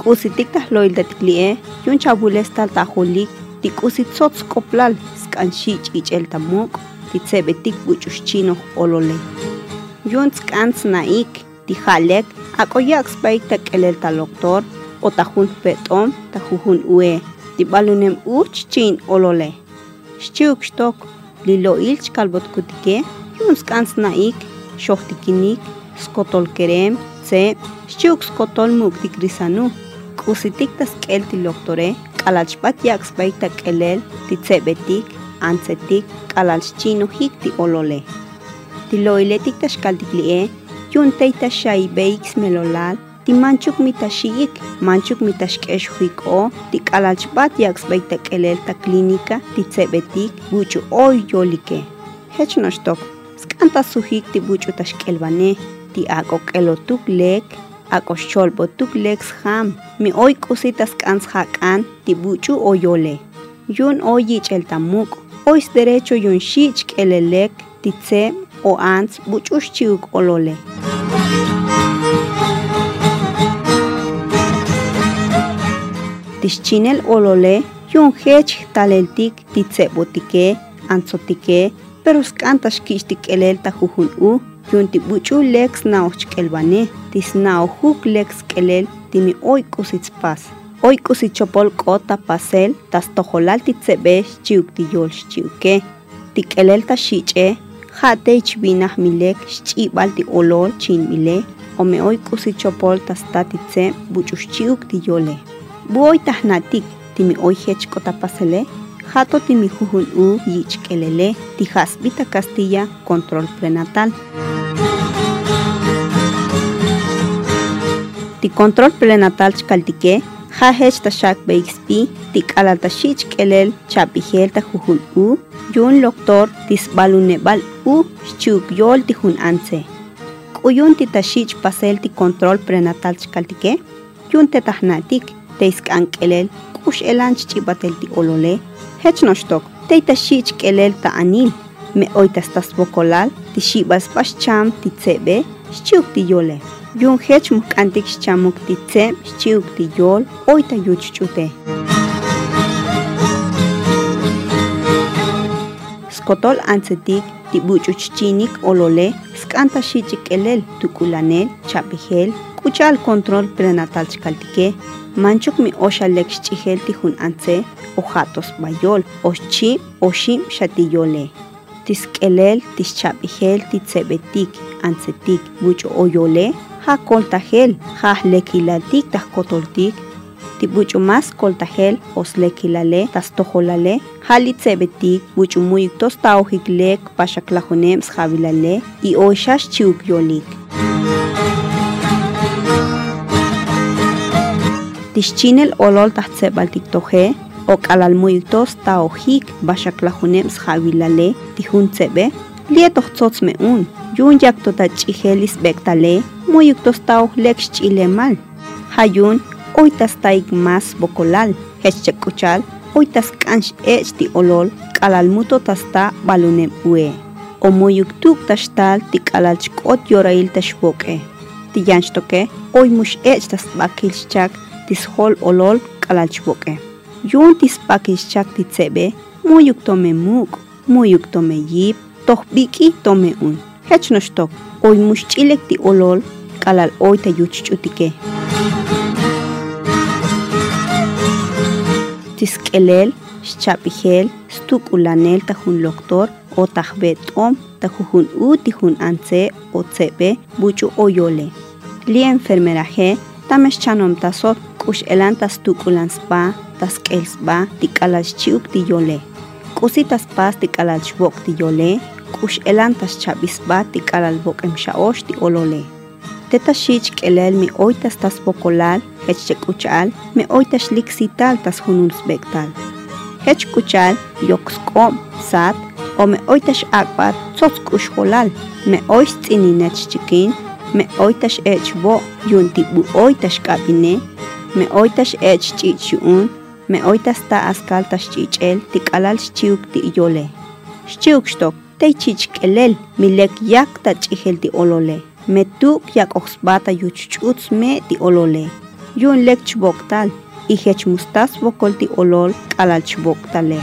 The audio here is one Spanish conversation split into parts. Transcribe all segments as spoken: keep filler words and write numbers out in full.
Kusitik tahloil datiklie, yun chabules tal taholik, tikusit sots koplal, skanshich ichel tamuk, titsebetik buchushchino olole. Yun skans naik, tijalek, akoyak spaik takelel taloktor, o tajun petom, tajujun ue, tibalunem uch chin olole. Shchiuk shtok, lilo ilch kalbot kutike, yun skans naik, shohtikinik, skotol kerem, tse, shchiuk skotol muk tikrisanu. Kusitik taskel tiloktore, kalalchpat yakspaik takelel, titsebetik, antsetik, kalalchino hik ti olole. Tiloiletik tashkaltiklie, yun teita shai beiks melolal, ti manchuk mitashiik, manchuk mitashkesh huiko, ti kalalchpat yakspaik takelel ta klinika, titsebetik, buchu oy yolike. Hech noshtok, skanta suhik ti buchu tashkelbane, ti akok elotuk lek, Akoshol botuk lex ham, mi oy kusitas kans hakan, tibuchu oyole. Yun oyich el tamuk, ois derecho yun shich elelek, titse o ans buchush chiuk olole. Tischinel olole, yun hech taleltik, titse botike, anzotike, pero skantas kishtik elel tajujun u, yun tibuchu lex naoch kelbane, tis nao huk lex kelel, timi oy kusitspas. Oy kusichopol kota pasel, tas tojolal titsebe chiuk tiyol chiuke. Tik elel ta shiche, jate ichbinah milek, chibal ti olol chin mile, o me oy kusichopol tas tatitse buchus chiuk tiyole. Bu oy tahnatik, timi oy hech kota pasele, jato timi jujun u yich kelele, tijasbita Castilla control prenatal. Ti control prenatal chkaltike, ja hech tashak beixpi, tik alaltashich kelel chapihel ta jujun u, yun loktor tisbalunebal u chuk yol tijun anse. Kuyun titashich pasel ti control prenatal chkaltike, yun tetahnatik, teiskan kelel, kush elanch chibatel ti olole, hech noshtok, teitashich kelel ta anil, me oitastas bokolal, tishibas pascham titsebe, shchiuk ti yole. Yun hech mukantik chamuk titse, shchiuk ti yol, oita yuchchute. Skotol ansetik, ti buchuchinik olole, skanta shichik elel, tukulanel, chapihel, kuchal control prenatal chkaltike, manchuk mi osha lex chihel tijun anse, ojatos bayol, oshi, oshim shatiyole. Tiskelel, tischapihel, titsebetik, ansetik, bucho oyole, ha koltahel, ha lekilatik tas kotoltik, ti bucho mas koltahel, os lekilale, tas tojolale, ha litsebetik, bucho muy tostaojiklek, pashaklajonems javilale, y oishash chiuk yolik. Tischinel olol tahtsebaltik toje, ok alal muy tostaojik, pashaklajonems javilale, tijun tsebe, lietoh tzots me un, yun yak totachihelis bektale, muy tostao lex chile mal. Hayun, oitas taik mas bokolal, hechekuchal, oitas kanch ech ti olol, kalalmuto tasta balunem ue. O muy tuk tastal ti kalal chkot yorail tashboke. Ti yanchtoke, oy mush ech tas bakilchak, tis hol olol kalal chboke. Yun tis bakilchak ti tsebe, muy tome muk, muy tome yip, toh biki tome un. Hech noshtok, oy mush chilek ti olol, kalal oita yuchchutike. Tiskelel, chapihel, stuk ulanel tajun loktor, o tajbet om, tajujun u tijun anse, o tsebe, buchu oyole. Li enfermeraje, tamesh chanom tasot, kush elan tas tuk ulan spa, tas kel spa, tikalal chiuk ti yole. Kusitas pas tikalal chbok ti yole, kush elan tas chabisba tikalal bok emshaosh ti olole. Tetashich kelel mi oitas tas bokolal, hech kuchal, me oitas lixital tas hunus bektal. Hech kuchal, yokskom, sat, o me oitas akbat, tzots kush holal, me ois tzininech chikin, me oitas ech bo, yun tibu oitas kabine, me oitas ech chichun, me oitas ta askal tas chichel, tikalal shchiuk ti yole. Shchiuk shtok, te chich kelel, milek yak ta chihel ti olole. Me tuk yak oxbata yuchuchuts me ti olole. yun lek chboktal, y hech mustas bokol ti olol kalal chboktale.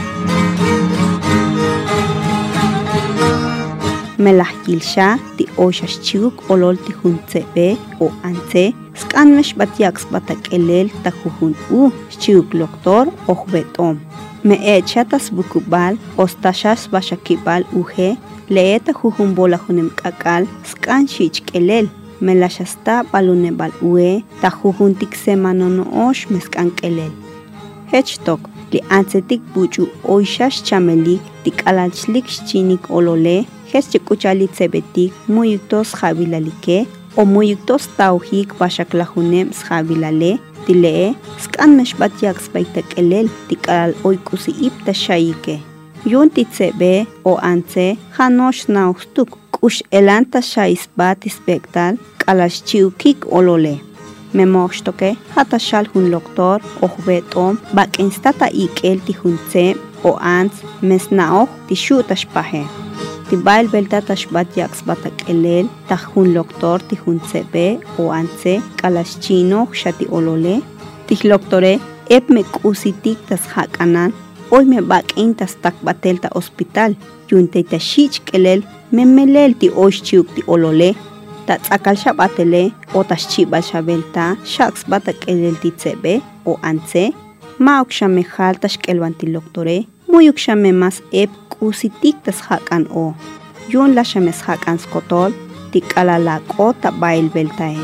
Melahkilsha ti oshas chiuk olol ti huntsebe o anse, skanmesh batiaks batakelel ta juhun u, chiuk loktor o betom. Me echa tas bukubal, ostashas bashakibal uje, leeta jujun bola junem kakal, skan shich kelel. Melashasta balunebal ue, ta jujun tik semano no osh meskan kelel. Hechtok, li ansetik buchu oishash chamelik, tik alalchlik chinik olole, hechikuchalit sebetik, muyuktos javilalike, o muyuktos taujik bashaklajunem sjavilale, tilee, skan meshbatiak spaitek elel, tik alal oikusi ipta shayike. Yun titsebe o anse, hanosh naustuk, kush elanta shaisbat ispektal, kalash chiukik olole. Memoshtoke, hatashal hun loktor, ohbetom, bak instata ikel tihunse, o ans, mesnaoh, tishutashpahe. Tibail beltatash batiaks batak elel, tahun loktor tihunsebe, o anse, kalash chino, shati olole. Tihloktore, ep me kusitik tas hakanan, hoy me bak intas tak batelta hospital, yunte tashich kelel, memelel ti oshchiuk ti olole, ta tsakal shabatele, o tashchibal shabelta, shaks batak elel ti tsebe, o anse, mauk shamehal tashkelwan ti loktore, muyuk shamemas ep kusitik tas hakan o, yun la shames hakan skotol, ti kalalak o ta bail beltae.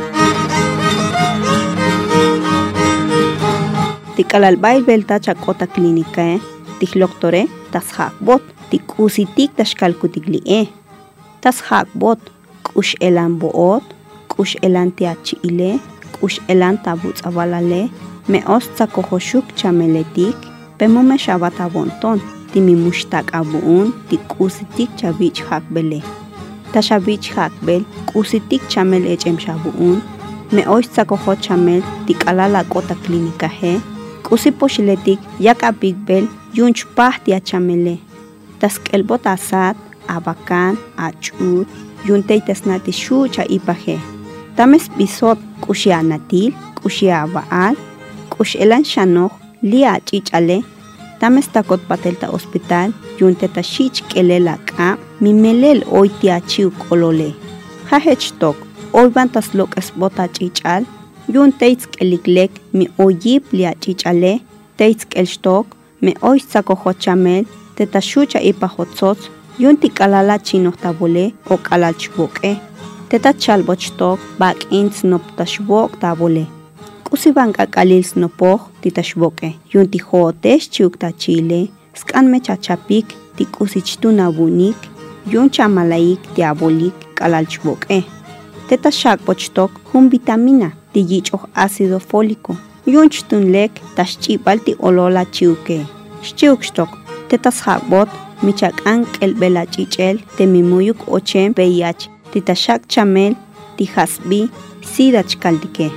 Tikalal bail belta chakota klinika e, tihloctore, tas hakbot, tikusitik tashkalkutigli e. Tas hakbot, kush elan boot, kush elan tiachi ile, kush elan tabuts avalale, me ostza kohoshuk chameletik, pemume shabata bonton, timimushtak abuun, tikusitik chavich hakbele. Tashavich hakbel, kusitik chamel echem shabuun, me ostza koho chamel, tikalala kota klinika he, Kusi poshiletik yak abig bel yunch pahti achamele. Tas kelbot asat, abakan, achut, yuntei tasnati shucha ipaje. Tames bisot kushi anatil, kushi abaal, kush elan shanoh, lia chichale. Tames takot patelta hospital, yunte tashich kelela ka, mimelel oiti achiu kolole. Hahechtok, oiban tas lokas bota chichal, Yun teitsk eliklek mi oyip lia chichale, teitsk el stok, me oitzako hochamel, tetashucha ipa hotzots, yun tikalala chino tabule o kalal chboke. Teta chalbochtok, bak ins nop tashbok tabule. Kusi banka kalil snopoj titashboke, yun tihotes chiukta chile, skan me chachapik, tikusichtu nabunik, yun chamalaik diabolik kalal chboke. Teta shakbochtok, hun vitamina. Tiyichoh ácido fólico. Yunchtun lek tashchipal ti olola chiuke. Shchiukshtok, tetas hakbot, michak ankel bela chichel, temimuyuk ochem V I H, titashak chamel, tihasbi, sidach kaldike.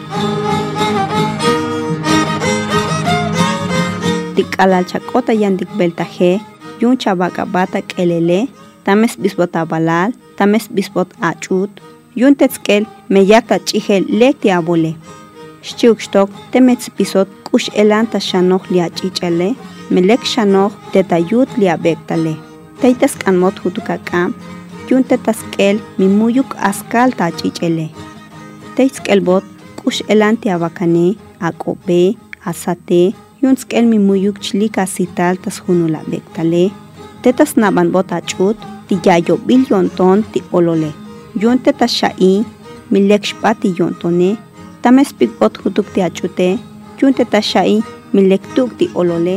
Tikalal chakota yandik beltaje, yun chabaka batak elele, tames bisbota balal, tames bisbot achut, Yun tetzkel me yaka chihel lek ti abole. Shchiukshtok temets pisot kush elan ta shanoh lia chichale, melek shanoh tetayut lia bektale. Teitas kanmot hutukakam, yun tetaskel mimuyuk askal ta chichele. Teitskel bot kush elan ti abakane, akope, asate, yun skel mimuyuk chlika sital tas hunula bektale. Tetas naban bot achut, ti yayo bilyonton ti olole. Yunte tashai, milekshpati yontone, tames pikot hutuk ti achute, yunte tashai, milektuk ti olole.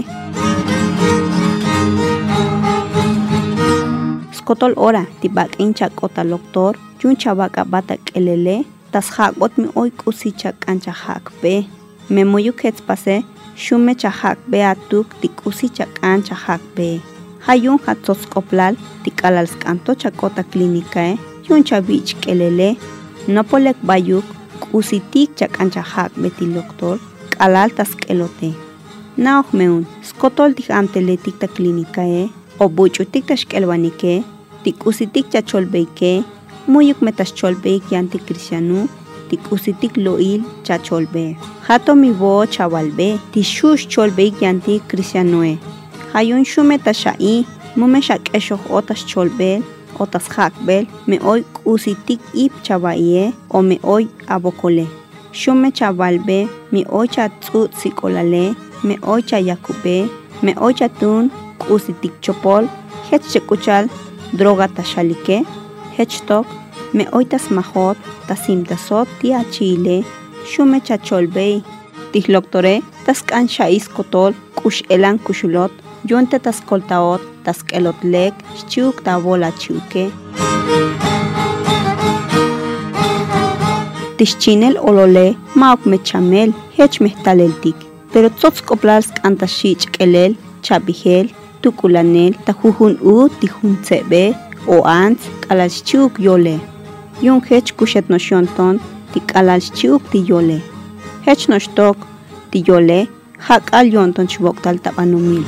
Skotol ora, ti bak incha kota loktor, yun chabaka batak elele, tas hakbot mi oy kusichak ancha hakbe. Me moyuk hetspase, shume chahakbe atuk ti kusichak ancha hakbe. Hayun hatzoskoplal, ti kalal skanto chakota klinikae, Yun chavich kelele, nopolek bayuk, kusitik chak anchahak beti loktor, kalal tas kelote. Naoh meun, skotol tik amteletik ta klinikae, o buchutik ta shkelwanike, tik usitik cha cholbeike, muyuk metas cholbeik yanti krisyanu, tikusitik loil chacholbe. Hato mi bo chavalbe, tishush cholbe yanti cristianoe. Hayun shume tashai, mume shak esho otas cholbel, otas hakbel, me hoy kusitik ip chavaie o me hoy abokole. Shume chavalbe, mi hoy chatzut sikolale, me hoy chayakube, me hoy chatun kusitik chopol, hech chekuchal, droga tashalike, hech tok, me hoy tas mahot, tasim tasot tia chile, shume chacholbe, tihloctore, tas kansha iskotol, kush elan kushulot, yonte tas koltaot, tas kelotlek, chuk ta bola chuke. Tischinel olole, maok mechamel, hech mehtaleltik, pero tzots koplals kantashich kelel, chabihel, tukulanel, tajujun u, tijun tsebe, o ants, kalalchuk yole. Yun hech kushet no shonton, tikalalchuk ti yole. Hech no shtok, ti yole, hak al yonton chboktal tabanumil.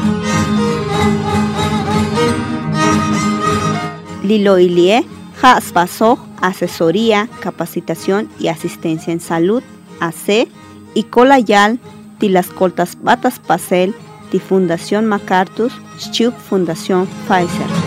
Lilo Ilie, Haspaso, Asesoría, Capacitación y Asistencia en Salud, A C, y Colayal, ti las coltas batas pasel, ti Fundación MacArthur, Schuk Fundación Pfizer.